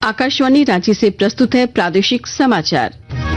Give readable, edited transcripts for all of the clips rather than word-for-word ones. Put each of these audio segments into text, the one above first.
आकाशवाणी रांची से प्रस्तुत है प्रादेशिक समाचार।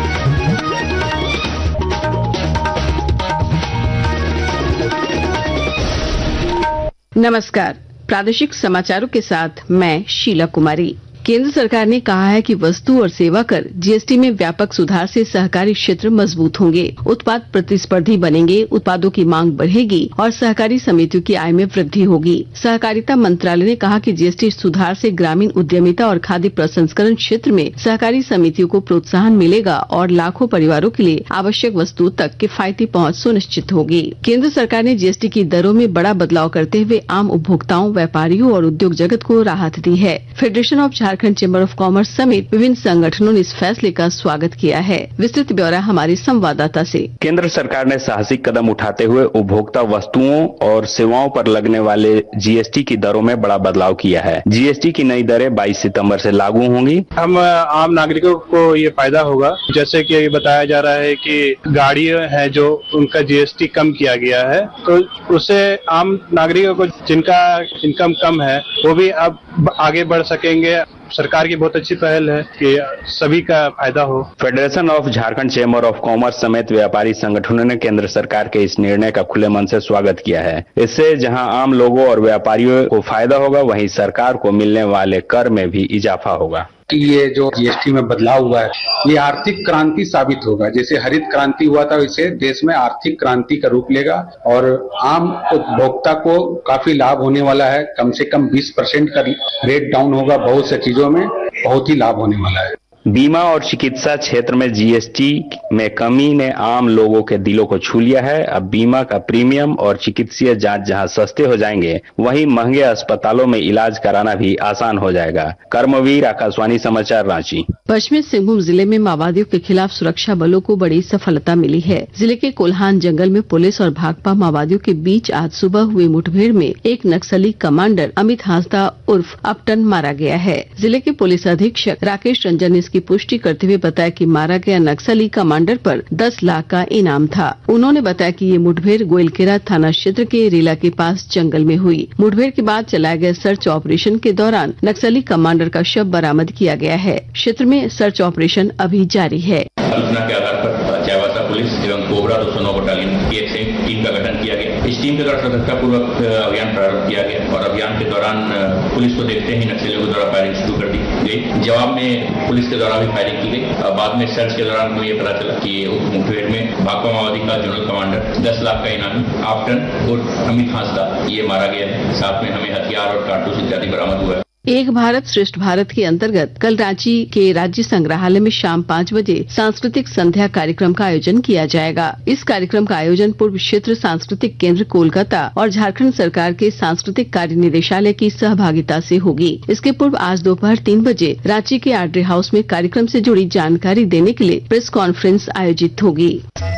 नमस्कार, प्रादेशिक समाचारों के साथ मैं शीला कुमारी। केंद्र सरकार ने कहा है कि वस्तु और सेवा कर जीएसटी में व्यापक सुधार से सहकारी क्षेत्र मजबूत होंगे, उत्पाद प्रतिस्पर्धी बनेंगे, उत्पादों की मांग बढ़ेगी और सहकारी समितियों की आय में वृद्धि होगी। सहकारिता मंत्रालय ने कहा कि जीएसटी सुधार से ग्रामीण उद्यमिता और खाद्य प्रसंस्करण क्षेत्र में सहकारी समितियों को प्रोत्साहन मिलेगा और लाखों परिवारों के लिए आवश्यक वस्तुओं तक किफायती पहुंच सुनिश्चित होगी। केंद्र सरकार ने जीएसटी की दरों में बड़ा बदलाव करते हुए आम उपभोक्ताओं, व्यापारियों और उद्योग जगत को राहत दी है। Federation of Jharkhand Chamber of Commerce समेत विभिन्न संगठनों ने इस फैसले का स्वागत किया है। विस्तृत ब्यौरा हमारे संवाददाता से। केंद्र सरकार ने साहसिक कदम उठाते हुए उपभोक्ता वस्तुओं और सेवाओं पर लगने वाले जीएसटी की दरों में बड़ा बदलाव किया है। जीएसटी की नई दरें 22 सितंबर से लागू होंगी। हम आम नागरिकों को ये फायदा होगा, जैसे कि बताया जा रहा है कि गाड़ियां हैं जो उनका जीएसटी कम किया गया है, तो उससे आम नागरिकों को जिनका इनकम कम है वो भी अब आगे बढ़ सकेंगे। सरकार की बहुत अच्छी पहल है कि सभी का फायदा हो। Federation of Jharkhand Chamber of Commerce समेत व्यापारी संगठनों ने केंद्र सरकार के इस निर्णय का खुले मन से स्वागत किया है। इससे जहां आम लोगों और व्यापारियों को फायदा होगा, वहीं सरकार को मिलने वाले कर में भी इजाफा होगा। ये जो जीएसटी में बदलाव हुआ है, ये आर्थिक क्रांति साबित होगा। जैसे हरित क्रांति हुआ था, वैसे देश में आर्थिक क्रांति का रूप लेगा और आम उपभोक्ता को काफी लाभ होने वाला है। कम से कम 20% का रेट डाउन होगा। बहुत से चीजों में बहुत ही लाभ होने वाला है। बीमा और चिकित्सा क्षेत्र में जीएसटी में कमी ने आम लोगों के दिलों को छू लिया है। अब बीमा का प्रीमियम और चिकित्सीय जांच जहां सस्ते हो जाएंगे, वहीं महंगे अस्पतालों में इलाज कराना भी आसान हो जाएगा। कर्मवीर, आकाशवाणी समाचार, रांची। पश्चिमी सिंहभूम जिले में माओवादियों के खिलाफ सुरक्षा बलों को बड़ी सफलता मिली है। जिले के कोल्हान जंगल में पुलिस और भाकपा माओवादियों के बीच आज सुबह हुई मुठभेड़ में एक नक्सली कमांडर अमित हांसदा उर्फ अपटन मारा गया है। जिले के पुलिस अधीक्षक राकेश रंजन ने की पुष्टि करते हुए बताया कि मारा गया नक्सली कमांडर पर 10 लाख का इनाम था। उन्होंने बताया कि ये मुठभेड़ गोइलकेरा थाना क्षेत्र के रेला के पास जंगल में हुई। मुठभेड़ के बाद चलाए गए सर्च ऑपरेशन के दौरान नक्सली कमांडर का शव बरामद किया गया है। क्षेत्र में सर्च ऑपरेशन अभी जारी है। सूचना के आधार पर चाईबासा पुलिस एवं कोबरा 209 बटालियन की एक संयुक्त टीम का गठन किया गया। इस टीम के द्वारा सतर्कतापूर्वक अभियान प्रारंभ किया गया और अभियान के दौरान पुलिस को देखते ही नक्सलियों के द्वारा फायरिंग शुरू कर दी गई। जवाब में पुलिस के द्वारा भी फायरिंग की गई। बाद में सर्च के दौरान हमें ये पता चला कि मुठभेड़ में भाकपा माओवादी का जनरल कमांडर 10 लाख का इनामी आफ्टन और अमित हांसदा ये मारा गया है। साथ में हमें हथियार और कारतूस इत्यादि बरामद हुआ है। एक भारत श्रेष्ठ भारत के अंतर्गत कल रांची के राज्य संग्रहालय में शाम 5 बजे सांस्कृतिक संध्या कार्यक्रम का आयोजन किया जाएगा। इस कार्यक्रम का आयोजन पूर्व क्षेत्र सांस्कृतिक केंद्र कोलकाता और झारखंड सरकार के सांस्कृतिक कार्य निदेशालय की सहभागिता से होगी। इसके पूर्व आज दोपहर 3 बजे रांची के आर्ड्रे हाउस में कार्यक्रम से जुड़ी जानकारी देने के लिए प्रेस कॉन्फ्रेंस आयोजित होगी।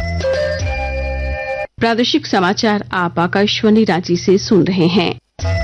प्रादेशिक समाचार आप आकाशवाणी रांची से सुन रहे हैं।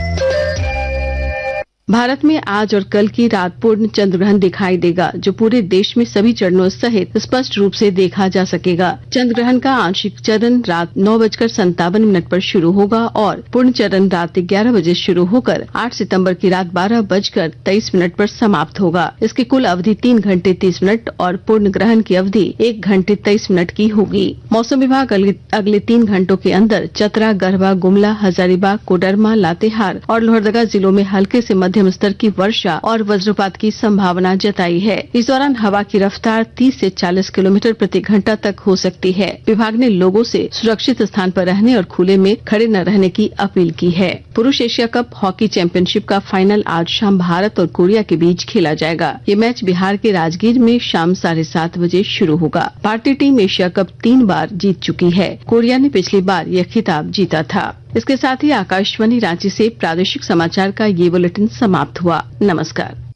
भारत में आज और कल की रात पूर्ण चंद्रग्रहण दिखाई देगा, जो पूरे देश में सभी चरणों सहित स्पष्ट रूप से देखा जा सकेगा। चंद्रग्रहण का आंशिक चरण रात 9:57 पर शुरू होगा और पूर्ण चरण रात 11 बजे शुरू होकर 8 सितंबर की रात 12:23 पर समाप्त होगा। इसकी कुल अवधि 3 घंटे 30 मिनट और पूर्ण ग्रहण की अवधि 1 घंटे 23 मिनट की होगी। मौसम विभाग अगले 3 घंटों के अंदर चतरा, गढ़वा, गुमला, हजारीबाग, कोडरमा, लातेहार और लोहरदगा जिलों में हल्के से मध्यम स्तर की वर्षा और वज्रपात की संभावना जताई है। इस दौरान हवा की रफ्तार 30 से 40 किलोमीटर प्रति घंटा तक हो सकती है। विभाग ने लोगों से सुरक्षित स्थान पर रहने और खुले में खड़े न रहने की अपील की है। पुरुष एशिया कप हॉकी चैंपियनशिप का फाइनल आज शाम भारत और कोरिया के बीच खेला जाएगा। ये मैच बिहार के राजगीर में शाम 7:30 बजे शुरू होगा। भारतीय टीम एशिया कप 3 बार जीत चुकी है। कोरिया ने पिछली बार यह खिताब जीता था। इसके साथ ही आकाशवाणी रांची से प्रादेशिक समाचार का ये बुलेटिन समाप्त हुआ। नमस्कार।